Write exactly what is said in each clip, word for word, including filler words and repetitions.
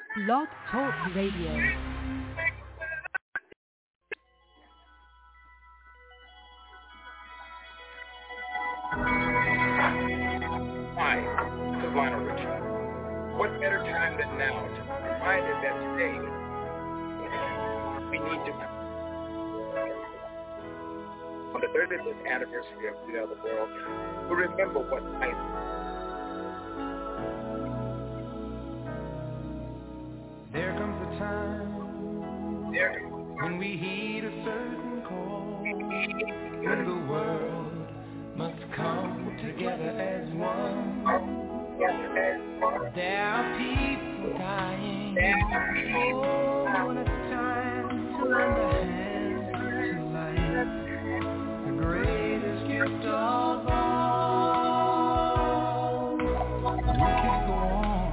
Blog Talk Radio. Hi, Savannah Richard. What better time than now to be reminded that today we need to, on the thirty-fifth anniversary of We Are the World, we remember what life is. There comes a time There. when we heed a certain call, when the world must come together as one. There are people dying. Oh, when it's time to lend a hand to life, the greatest gift of all. We can't go on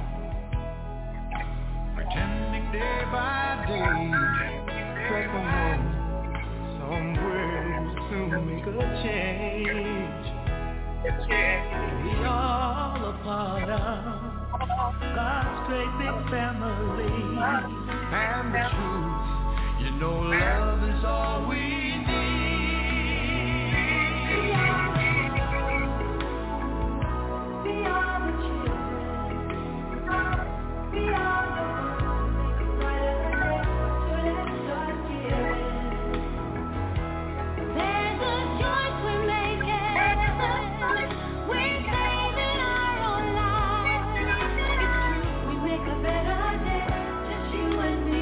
pretending day by day, trek along somewhere will soon make a change. We all a part of God's great big family, and the truth, you know, love is all we need. We are the children. We are the ones making brighter days. So let's start giving. There's a choice we're making. We're saving our own lives. It's true, we make a better day, just you and me.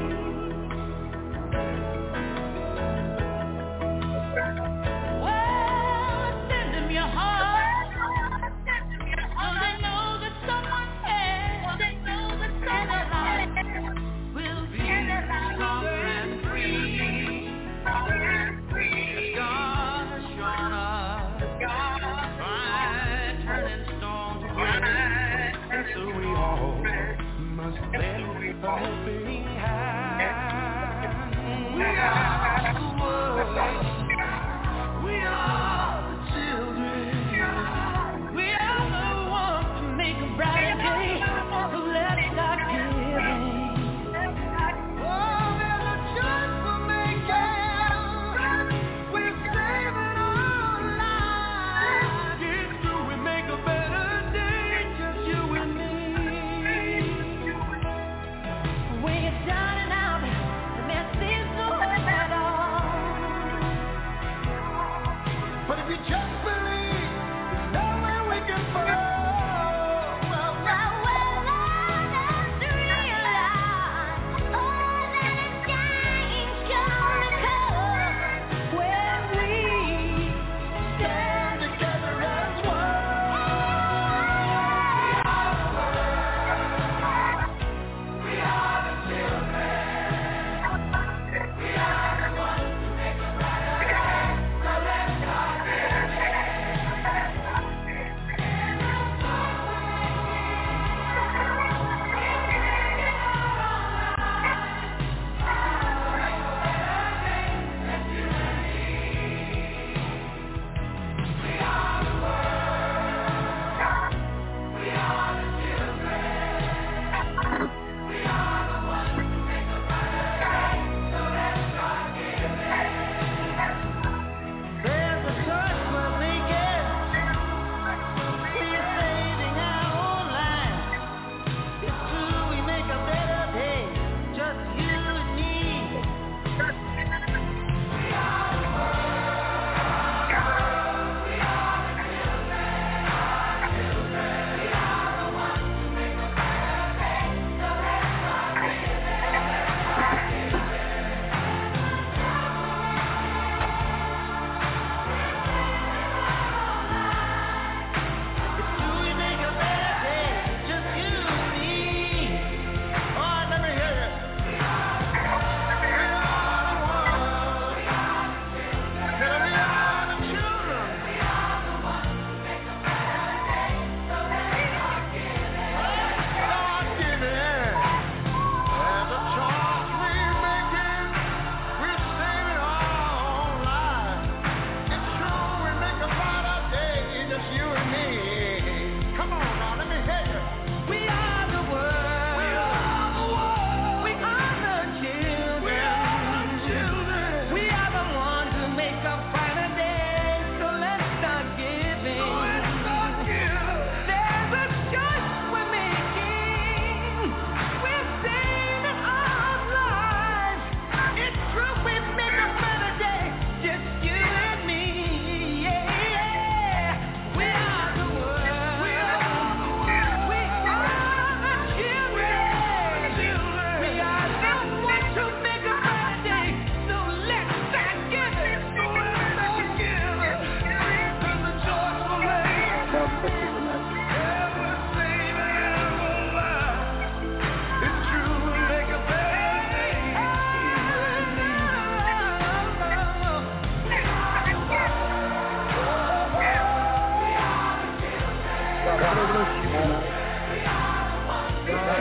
Well, send them your heart, so they know that someone cares. They know that someone will be stronger and free. As God has shown us, by turning stone to bread, and so we all must lend a helping hand. We are the world. We are the children. We are the ones to make a brighter day. So let's start giving. Oh, there's a choice we're making. We're saving our lives. It's true, we make a better day, just you and me. When you're down and out, the mess seems so hard.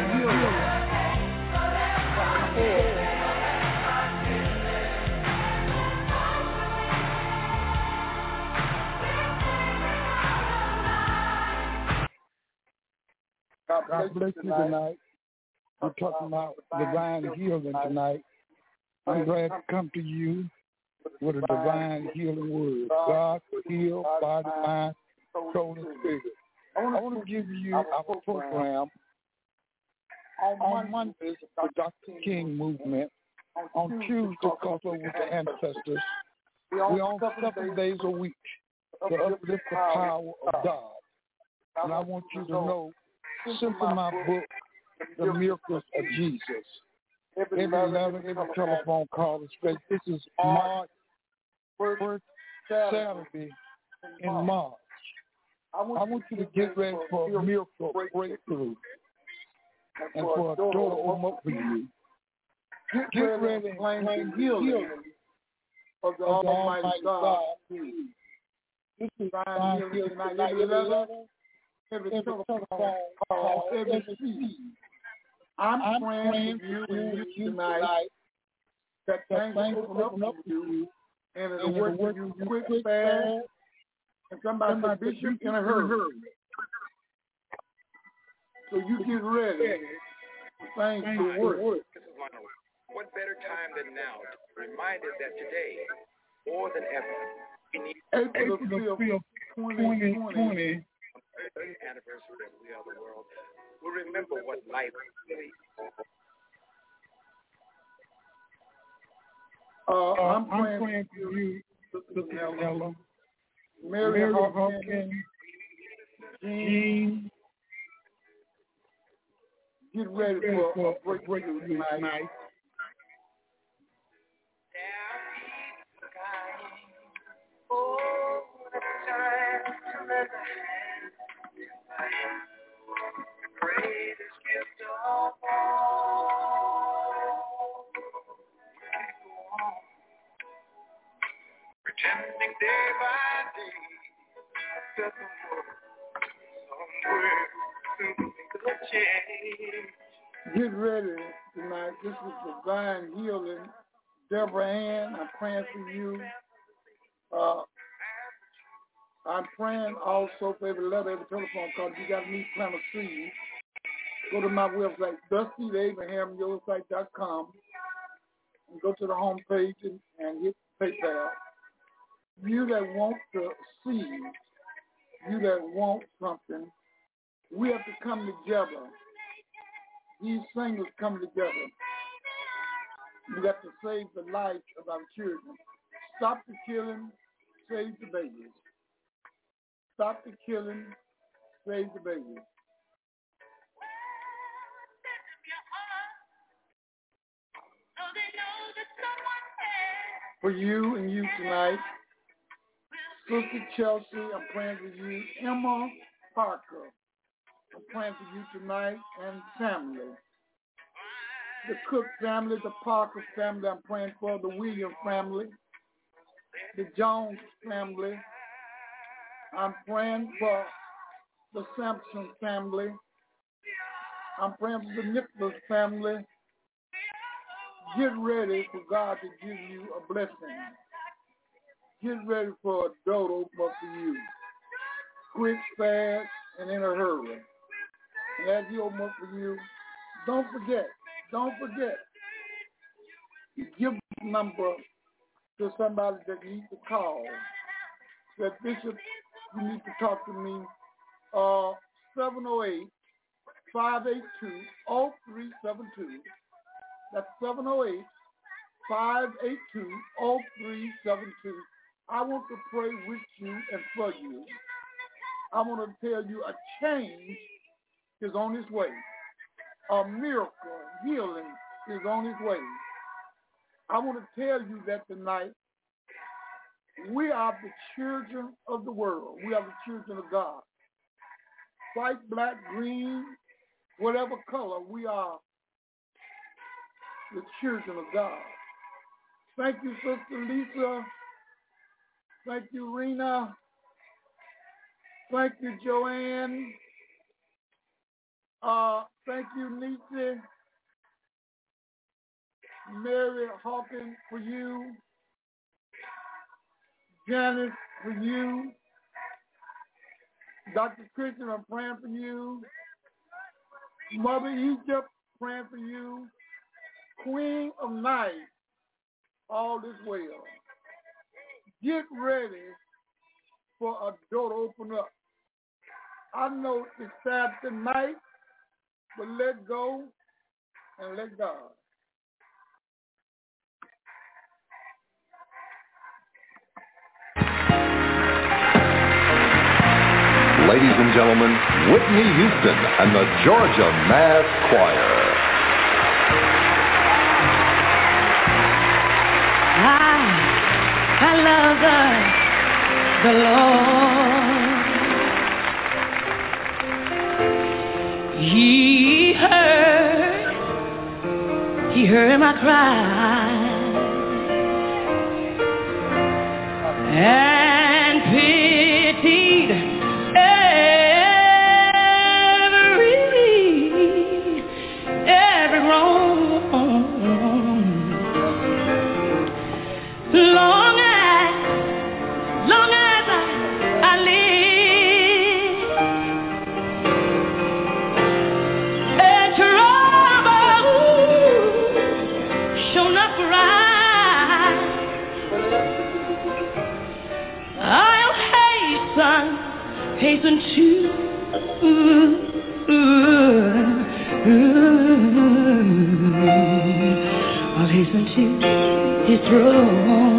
God bless you tonight. We're talking about divine healing tonight. I'm glad to come to you with a divine healing word. God heal body, mind, soul, and spirit. I want to give you our program on Mondays, the Doctor King movement. On Tuesday, crossover with the ancestors. We're on seven days a week to uplift the power of God. And I want you to know, simply my book, The Miracles of Jesus. Every eleven, every telephone call is great. This is March, first Saturday in March. I want you to get ready for a miracle breakthrough and for a door to open up for you. Get ready and claim healing of the Almighty God. This is divine healing tonight. Every eleven, every telephone call, every seed. I'm praying for you and you tonight that things will open up for you and it'll work for you quick, fast, and somebody said, Bishop, in a hurry. So you get ready for things to work. What better time than now to be reminded that today, more than ever, we need April fifth, twenty twenty, anniversary of We Are the World. We'll remember what life really is. Uh, I'm, I'm praying, praying for you, Sister Nella, Mary, Mary Hawkins, Jean. Get ready for a breakthrough tonight. Oh, it's time to let the hand the greatest gift of all. Pretending day by day that the world somewhere soon could change. Get ready tonight. This is divine healing. Deborah Ann, I'm praying for you. Uh, I'm praying also for every letter, every telephone call. If you got any plant of seed, go to my website, dusty abraham your site dot com, and go to the home page and, and hit PayPal. You that want to seed, you that want something, we have to come together. These singers come together. We got to save the lives of our children. Stop the killing, save the babies. Stop the killing, save the babies. For you and you tonight, Sister Chelsea, I'm praying for you. Emma Parker, I'm praying for you tonight, and family. The Cook family, the Parker family, I'm praying for the Williams family, the Jones family. I'm praying for the Sampson family. I'm praying for the Nicholas family. Get ready for God to give you a blessing. Get ready for a door to open up for you. Quick, fast, and in a hurry. And as you open up for you, don't forget, don't forget, give the number to somebody that needs to call. Said, Bishop, you need to talk to me. Uh, seven oh eight, five eight two, oh three seven two. That's seven oh eight, five eight two, oh three seven two. I want to pray with you and for you. I want to tell you a change is on its way. A miracle, healing is on its way. I want to tell you that tonight we are the children of the world. We are the children of God. White, black, green, whatever color, we are the children of God. Thank you, Sister Lisa. Thank you, Rena. Thank you, Joanne. Uh, thank you, Nietzsche. Mary Hawkins, for you. Janice, for you. Doctor Christian, I'm praying for you. Mother Egypt, praying for you. Queen of Night, all is well. Get ready for a door to open up. I know it's sad tonight, but let go and let God. Ladies and gentlemen, Whitney Houston and the Georgia Mass Choir. I, I love the, the Lord. He heard, he heard my cry and pitied every, every wrong. Long as, long as I, I live, and trouble shall not rise, I'll hasten, hasten to, ooh, ooh, I'll hasten to His throne.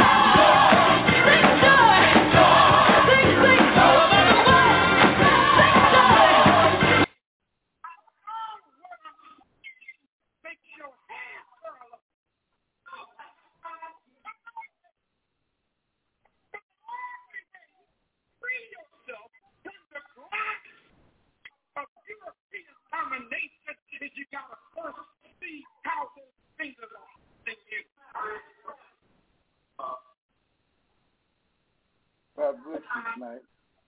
Sing God bless you tonight.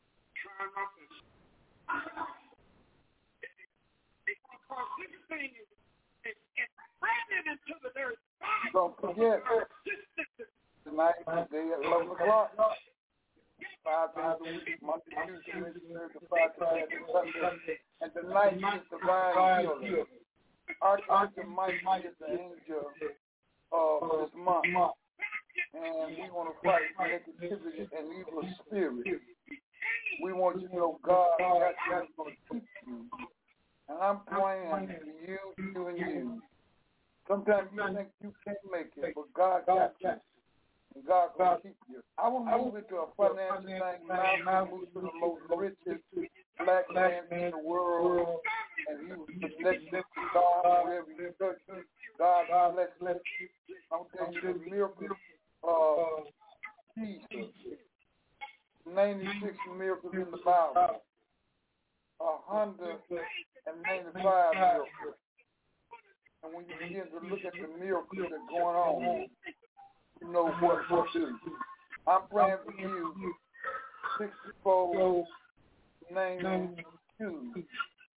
Because this thing is, is, is branded into the very body. Don't forget, tonight, today at eleven o'clock, five days a week, Monday, Tuesday, Wednesday, Thursday, Friday, Saturday, Sunday, and tonight is divine healing. Archangel Michael is the angel of this month, and we want to fight negativity and evil spirits. We want you to know God is going to keep you. And I'm praying for you, you, and you. Sometimes you think you can't make it, but God got you. And God will keep you. I want to move into a financial thing now. I move to the most richest black man in the world. And he was connected to God wherever he touched. God bless, bless you. I'm telling you the miracle of Jesus. ninety-six miracles in the Bible. one hundred ninety-five miracles. And when you begin to look at the miracles that are going on, you know what to do. I'm praying for you. sixty-four ninety-two.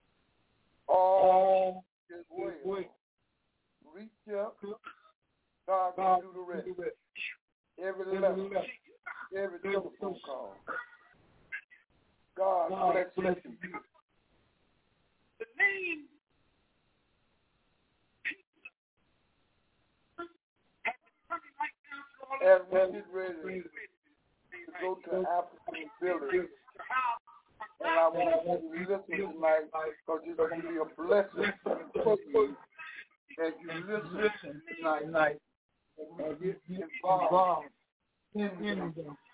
All is well. Reach up. God can do the rest. Every level. Every telephone call. God bless you. The name as we get ready to go to African village, and I want you to listen tonight because it's going to be a blessing for you as you listen tonight and get involved in them.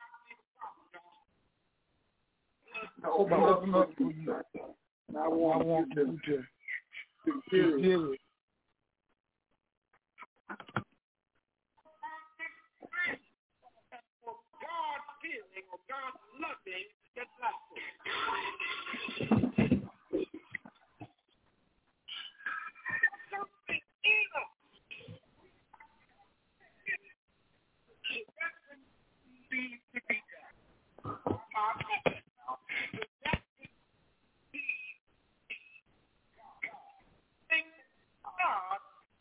Open up for you. And I want, I want you to, to hear it. for God's feeling or God's loving that's not something in us. That needs to be done. God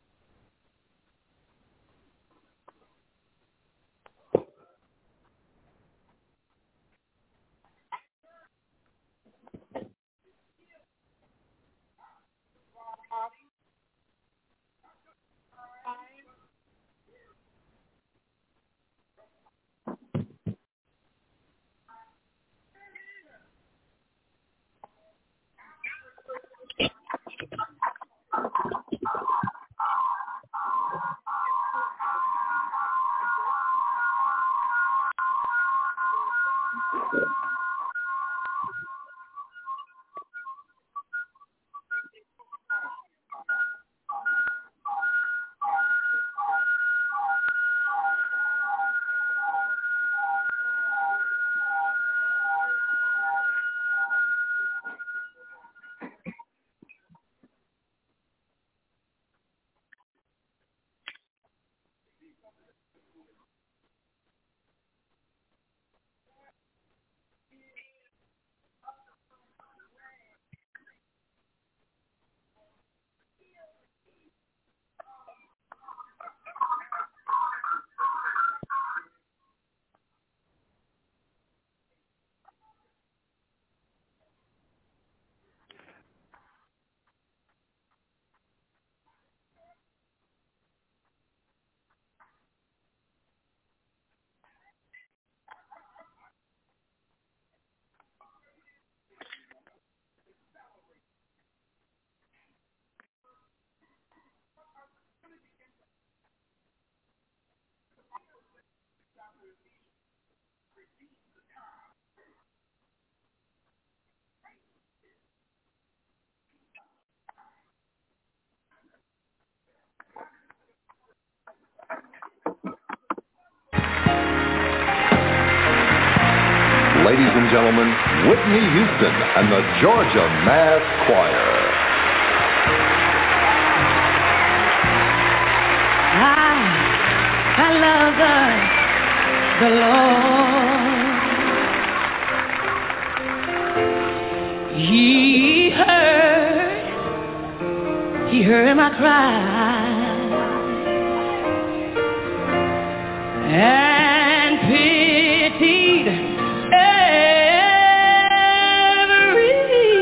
Ladies and gentlemen, Whitney Houston and the Georgia Mass Choir. I, I love the, the Lord. He heard my cry and pitied every,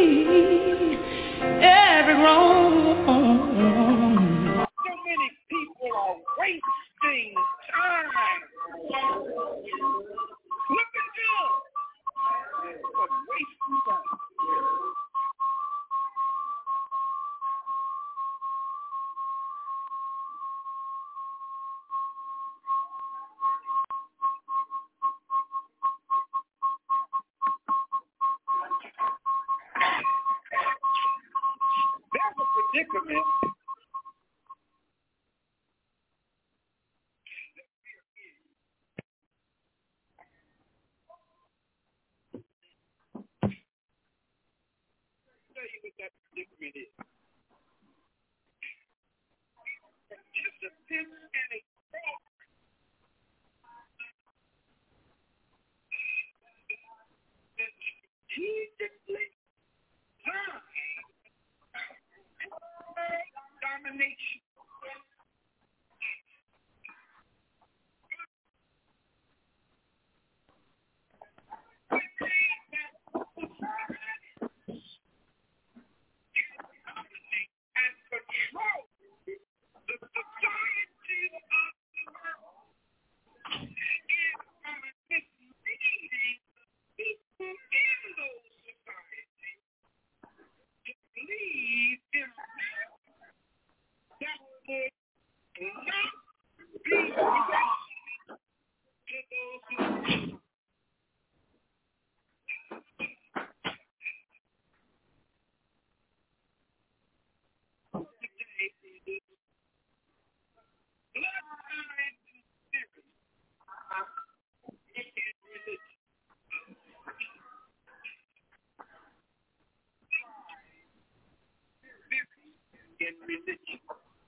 every wrong. So many people are wasting time. Look at you. But wasting time. There's a predicament tell you what that predicament is. Participants in a program that strategically designed domination. And control the society of the world. And by misleading people in those societies to believe in that would not be to those who in religion.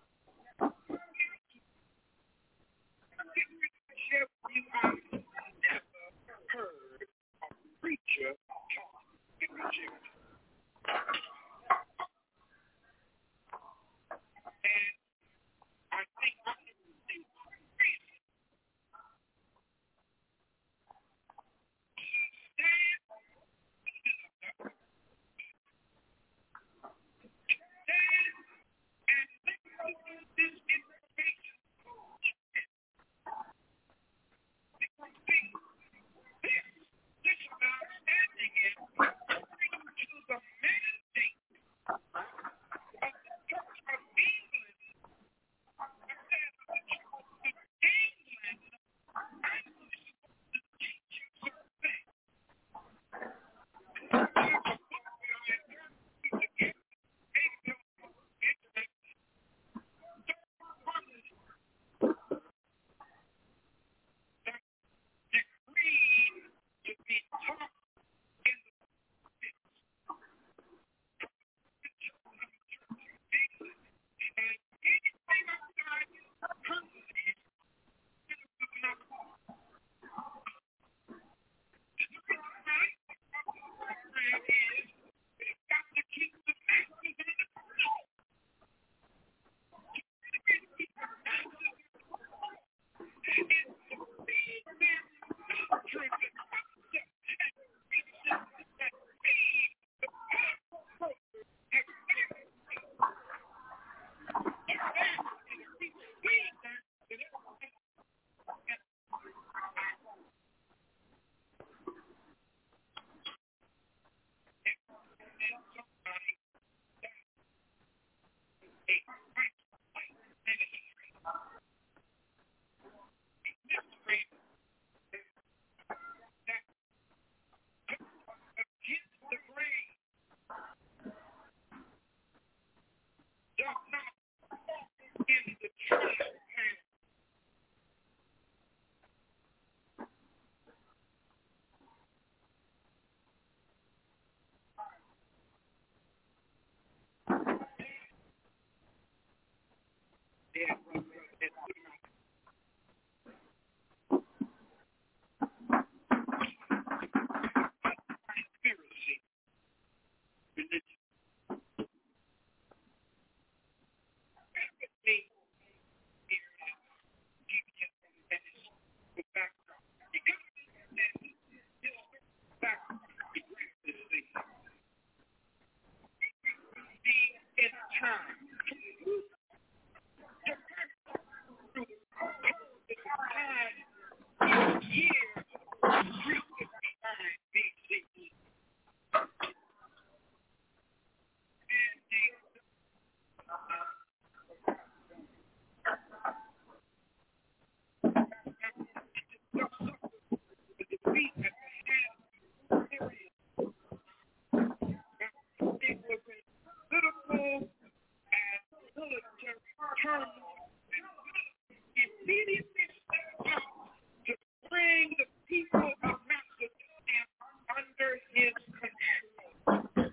You have never heard a preacher talk in religion. And I think I can see one reason. Stand Stand and listen to this information. Because see, this, this understanding is according to the mandate under his control.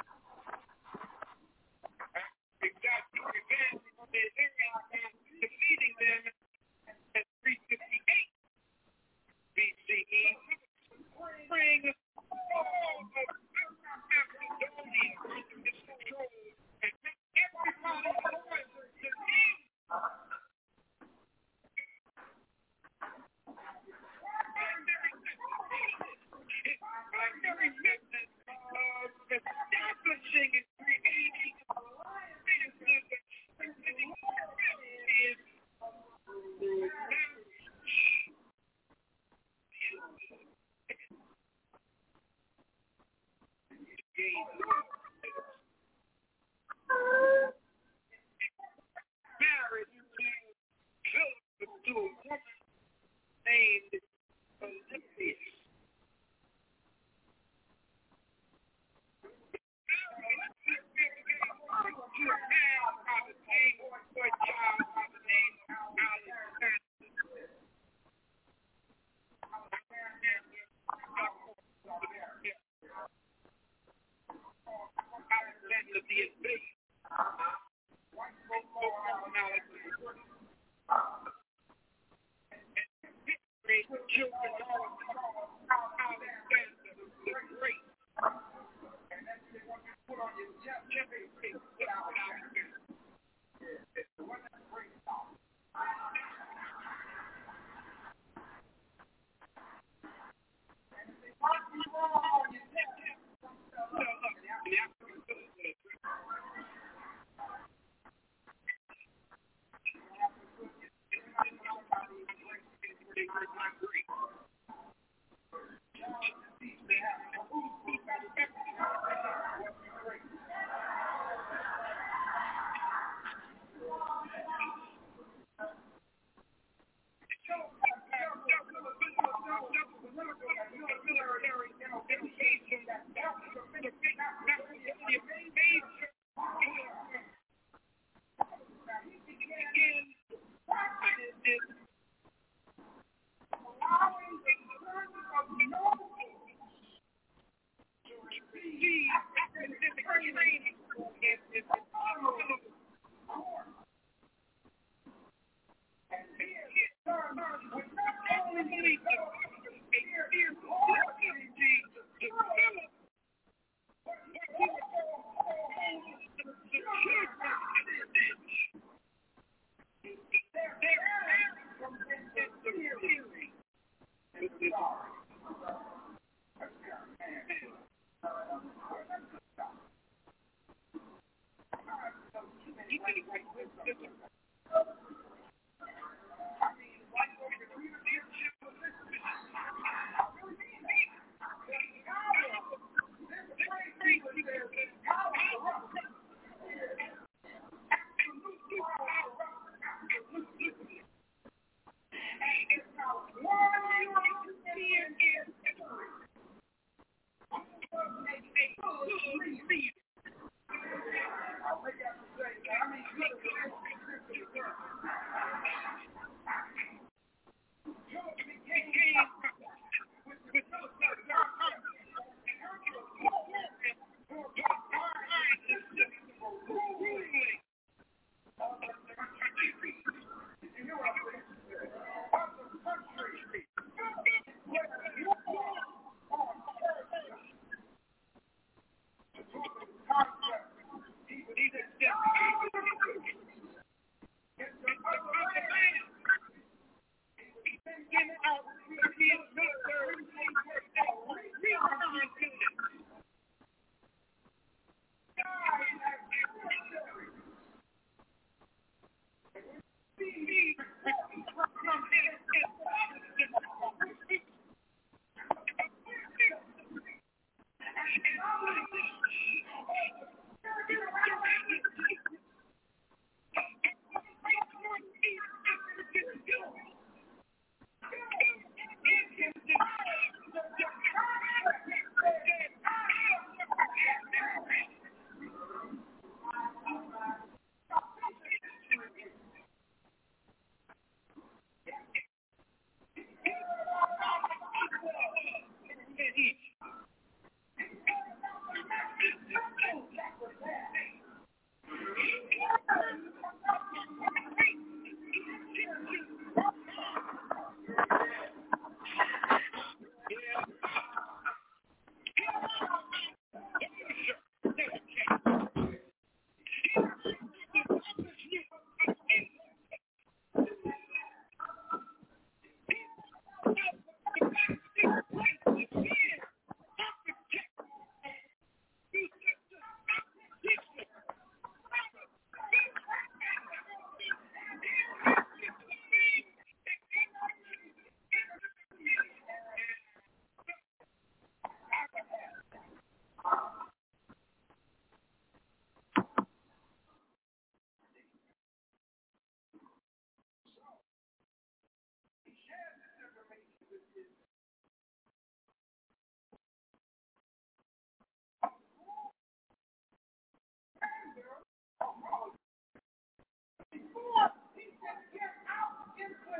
After exhausting revenge on their enemies and defeating them at three fifty-eight B C E, bring all of Macedonia under his control and make everybody loyal to him. His primary method of establishing and creating alliances and strengthening is through marriage. Marriage to a woman named Olympias. To a man by the name or a child by the name of Alexander. Alexander the Invader. Children of Alexander the Great.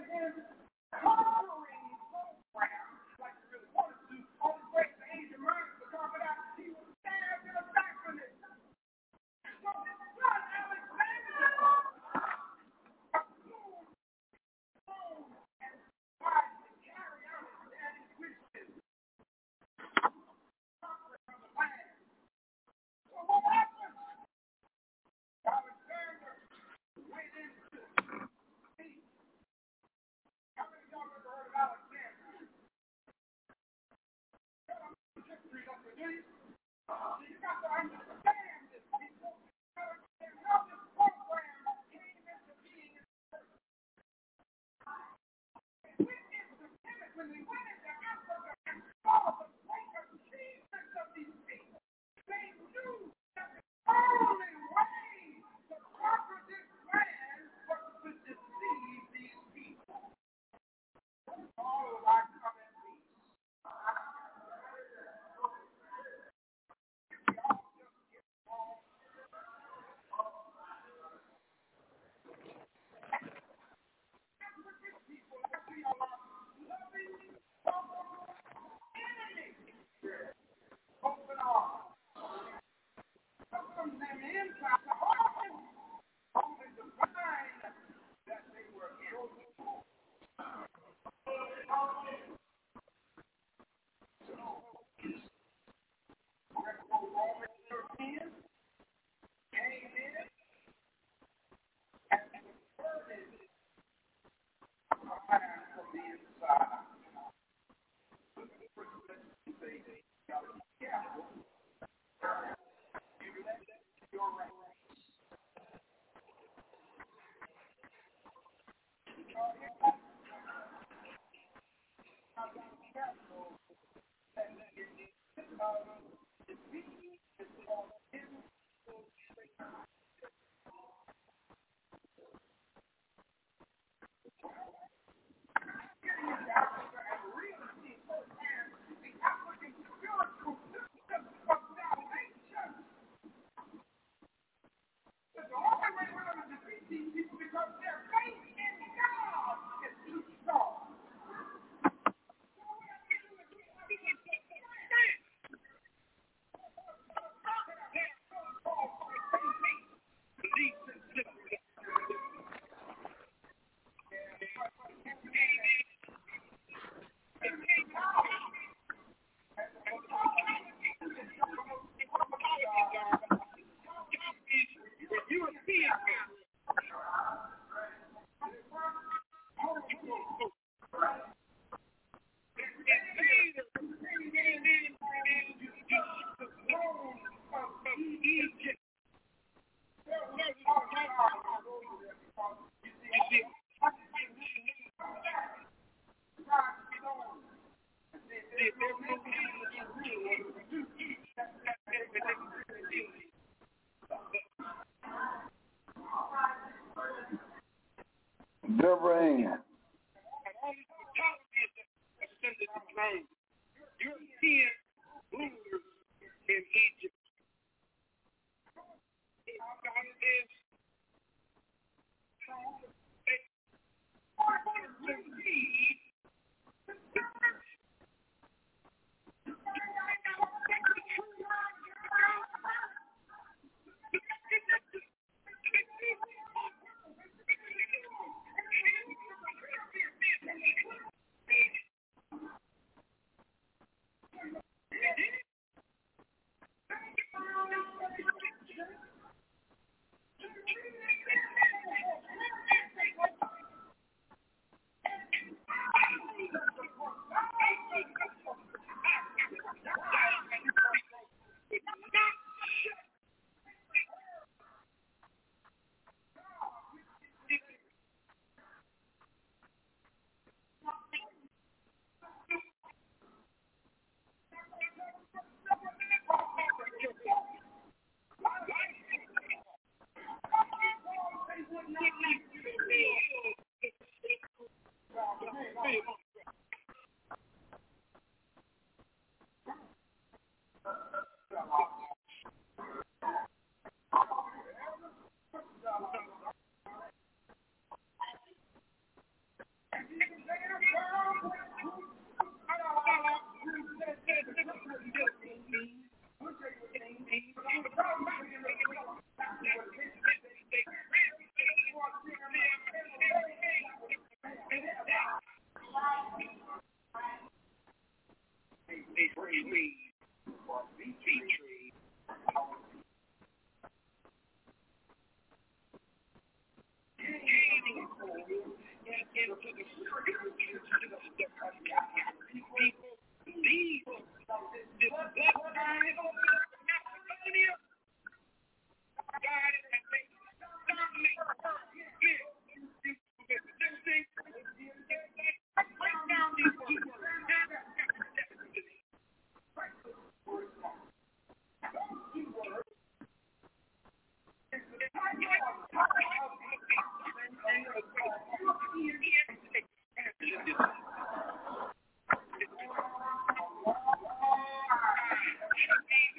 Deborah European rulers in Egypt. God is to lead the church. Thank you.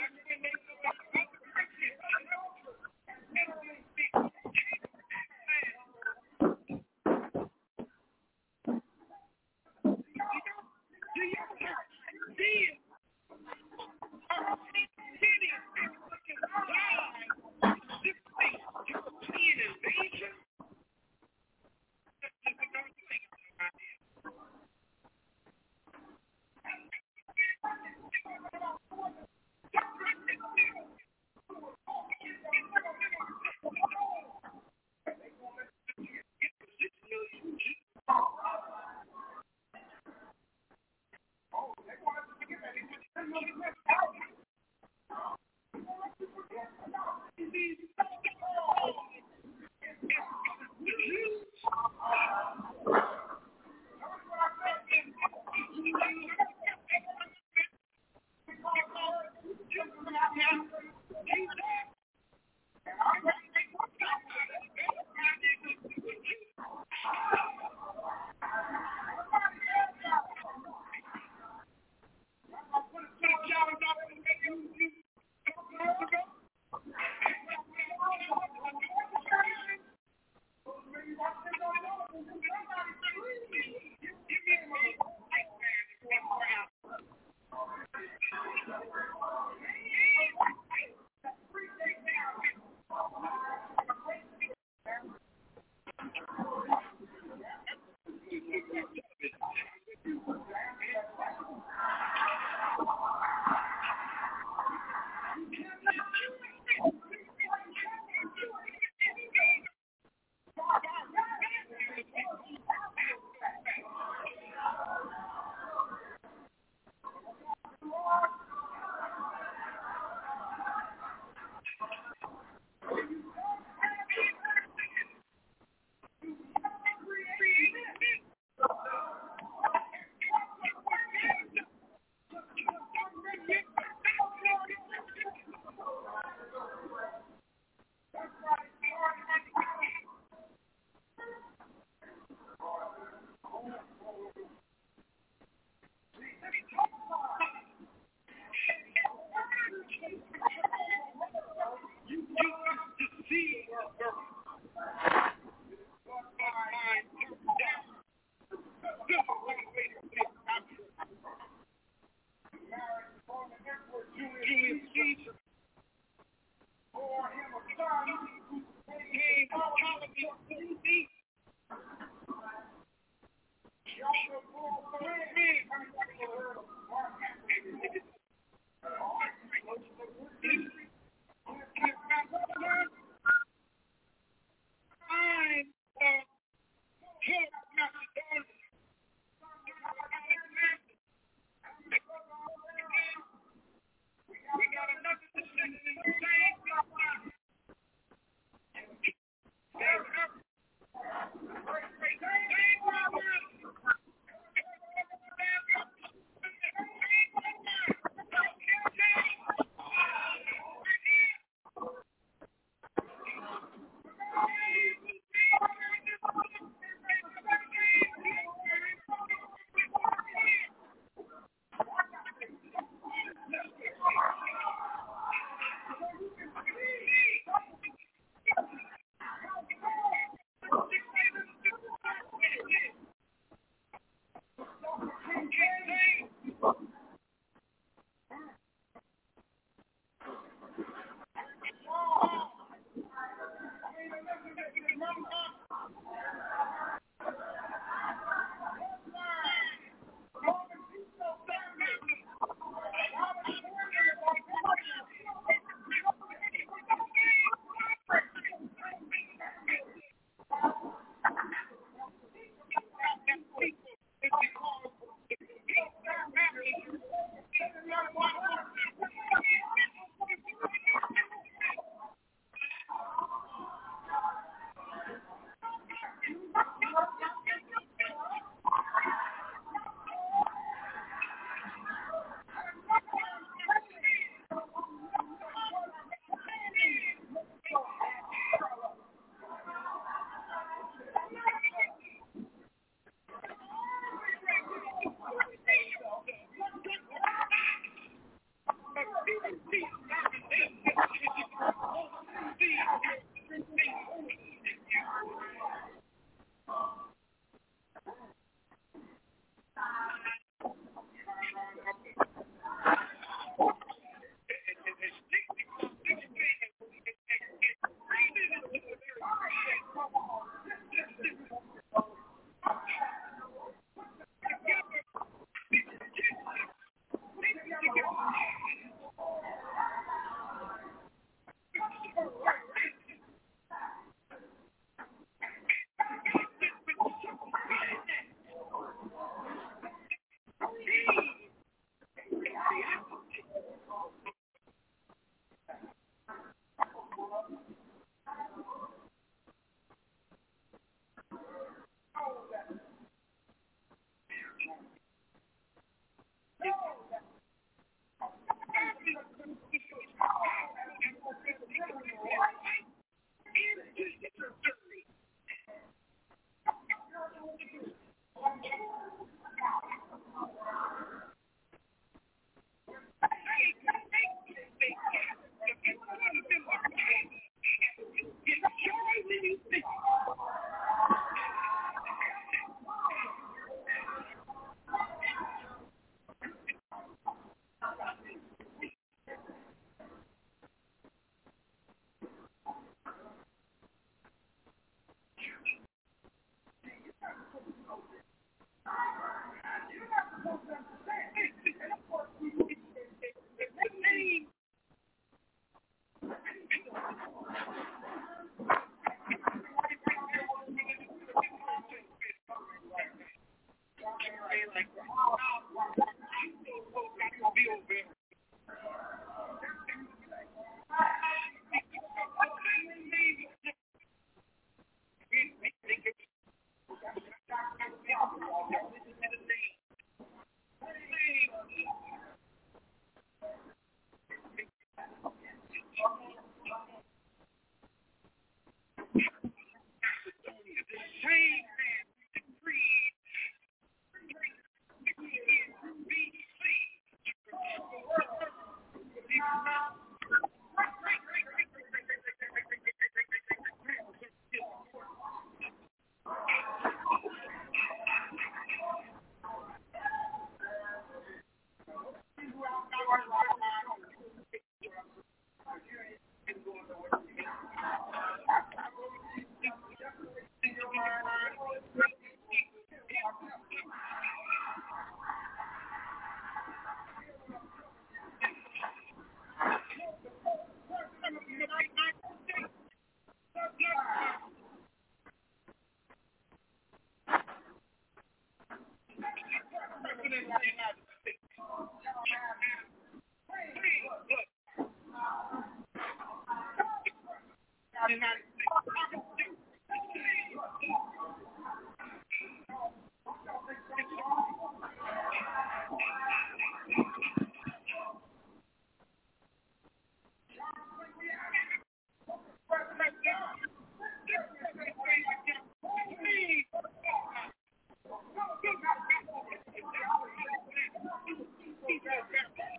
United States.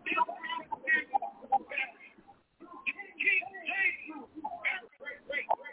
Wait, wait, wait.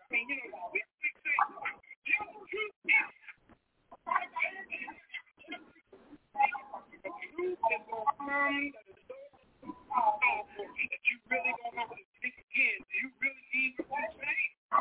mean, you know, we, we say, tell the truth now. The truth is so firm, that is so powerful, that you really don't have to think again. Do you really need what you say?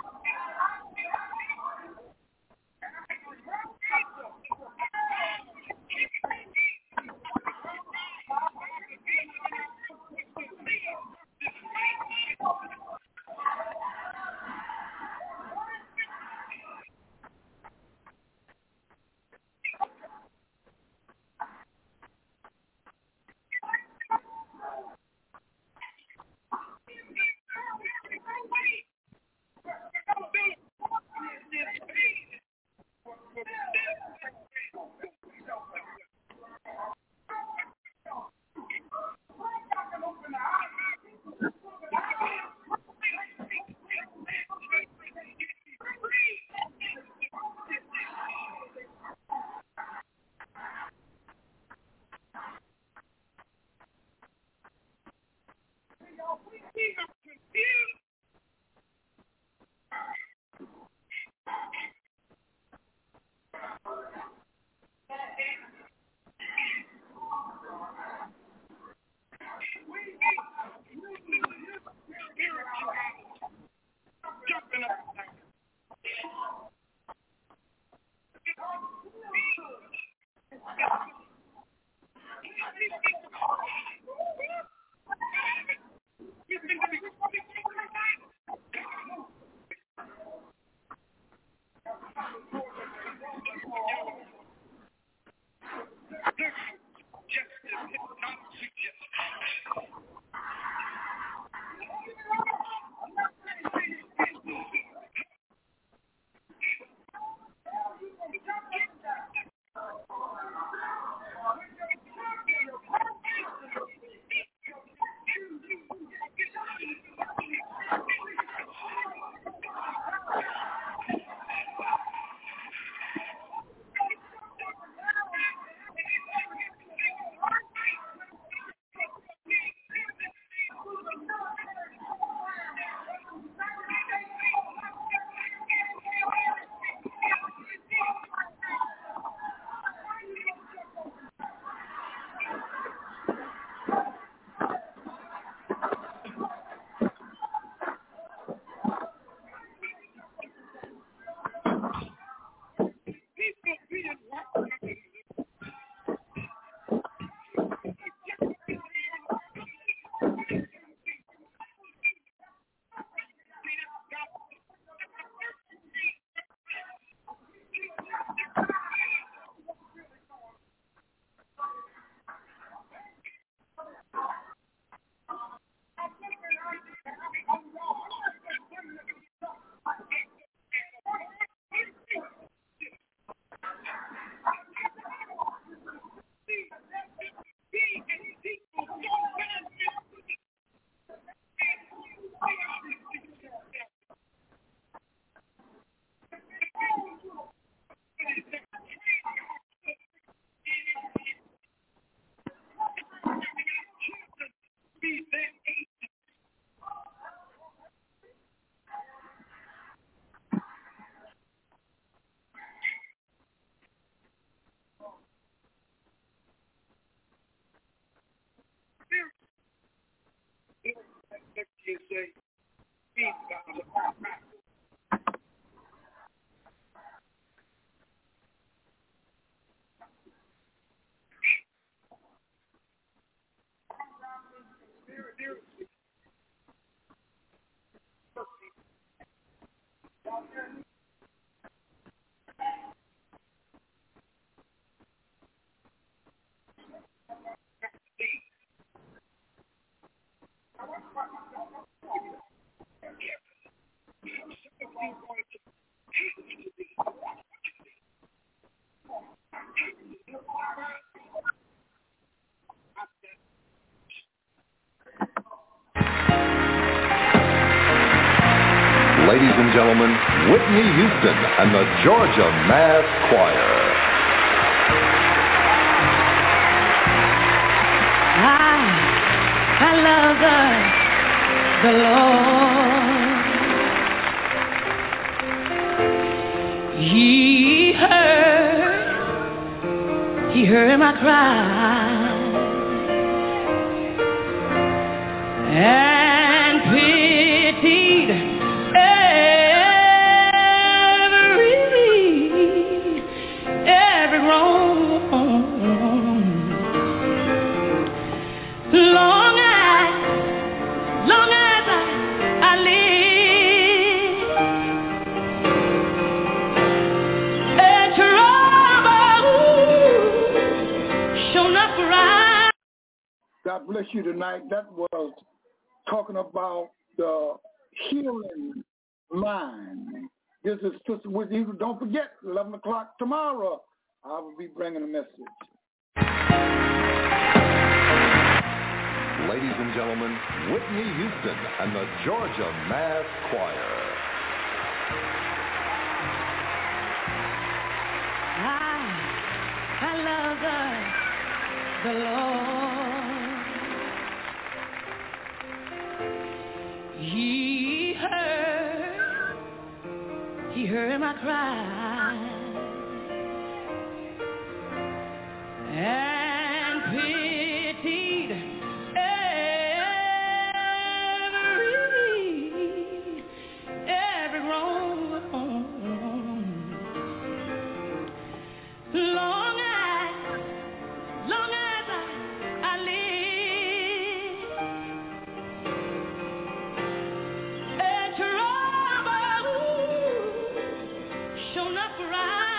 You say, speak about the Ladies and gentlemen, Whitney Houston and the Georgia Mass Choir. I, I love the, the Lord. He heard my cry and pitied every, every wrong. Long as, long as I, I live, and trouble shown up right. God bless you tonight. That was talking about the healing mind. This is Sister Whitney. Don't forget, eleven o'clock tomorrow, I will be bringing a message. Ladies and gentlemen, Whitney Houston and the Georgia Mass Choir. I, I love the, the Lord. He heard, he heard my cry and pitied every, every wrong. Long as, long as I, I live, and trouble shown up right.